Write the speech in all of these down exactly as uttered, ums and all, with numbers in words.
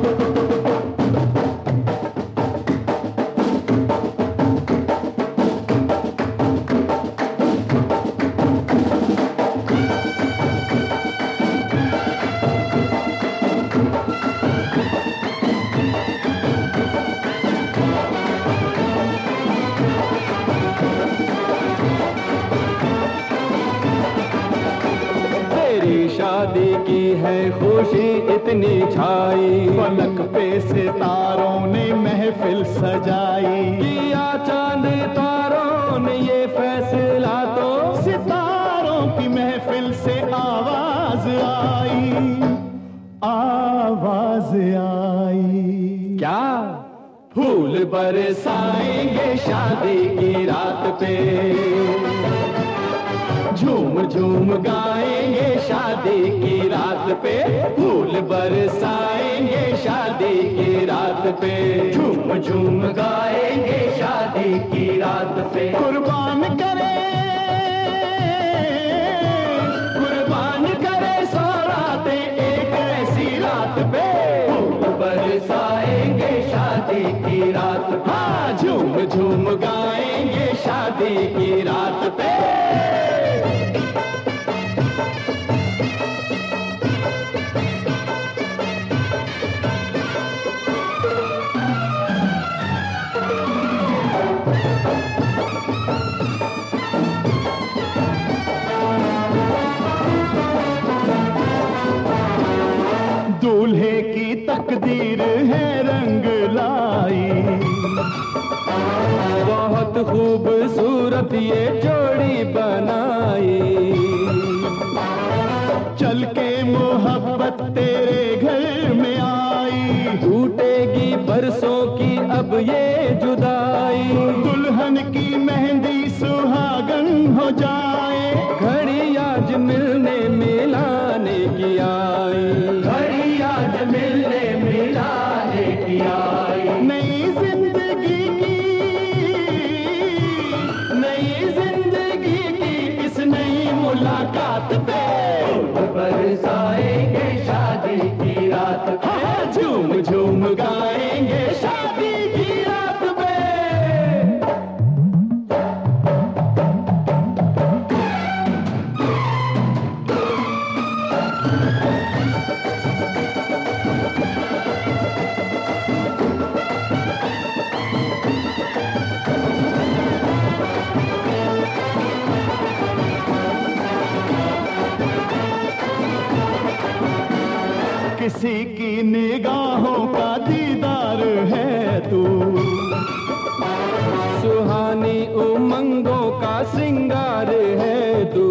शादी की है खुशी इतनी छाई, फलक पे सितारों ने महफिल सजाई, किया चांद तारों ने ये फैसला तो सितारों की महफिल से आवाज आई, आवाज आई। क्या फूल बरसाएंगे शादी की रात पे, झूम झूम गाएंगे शादी की रात पे, फूल बरसाएंगे शादी की रात पे, झूम झूम गाएंगे शादी की रात पे। कुर्बान करे कुर्बान करे सौराते एक ऐसी रात पे, फूल बरसाएंगे शादी की रात पे। हाँ झूम झूम गाएंगे शादी की रात पे। दूल्हे की तकदीर है रंग लाई, बहुत खूबसूरत ये जोड़ी बनाई, चल के मोहब्बत तेरे घर में आई, टूटेगी बरसों की अब ये जुदाई, दुल्हन की मेहंदी सुहागन हो जाए, घड़ी आज मिलने मिलाने की आई, घड़ी आज मिलने मिलाने की आई। नई जिंदगी की नई जिंदगी की इस नई मुलाकात पे, फूल बरसाएंगे शादी की रात पे। हाँ झूम झूम गाएंगे शादी की रात पे। किसी की निगाहों का दीदार है तू, सुहानी उमंगों का सिंगार है तू,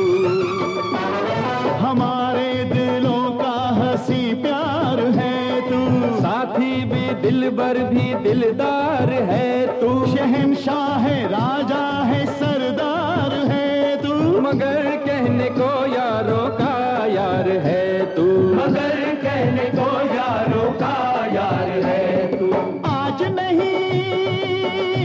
हमारे दिलों का हंसी प्यार है तू, साथी भी दिलबर भी दिलदार है तू, शहंशाह है राजा है सरदार है तू, मगर कहने को यारों का यार है तू, मगर कहने को यारों का यार है तू। आज नहीं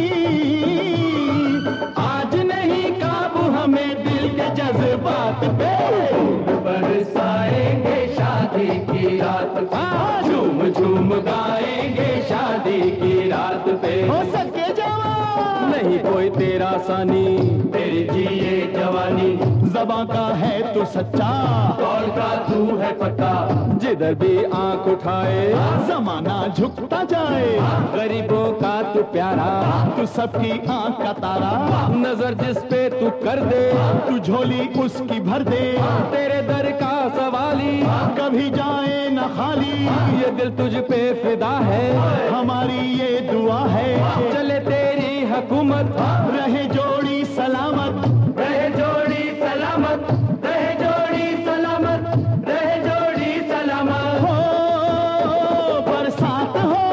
आज नहीं काबू हमें दिल के जज्बात पे, फूल बरसाएंगे शादी की रात पे। हाँ झूम झूम गाएंगे शादी की रात पे। हो सके जवान नहीं कोई तेरा सानी, तेरी जिए जवानी, ज़बां का है तू सच्चा, कौल का तू है पक्का, जिधर भी आंख उठाए जमाना झुकता जाए, गरीबों का तू प्यारा, तू सबकी आंख का तारा, नजर जिस पे तू कर दे, तू झोली उसकी भर दे, तेरे दर का सवाली कभी जाए न खाली, ये दिल तुझ पे फिदा है, हमारी ये दुआ है, चले तेरी हुकूमत, रहे जोड़ी सलामत, रहे जोड़ी सलामत, रहे जोड़ी सलामत, रहे जोड़ी सलामत। हो बरसात हो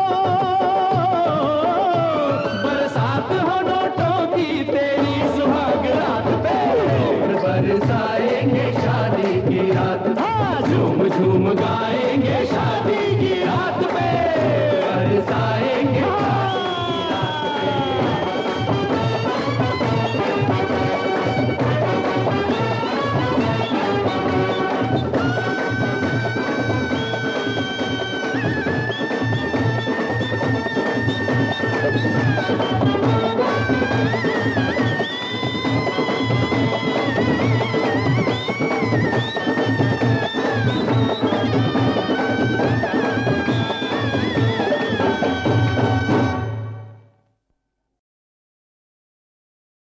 बरसात हो नोटों की तेरी सुहाग रात पे, बरसाएंगे शादी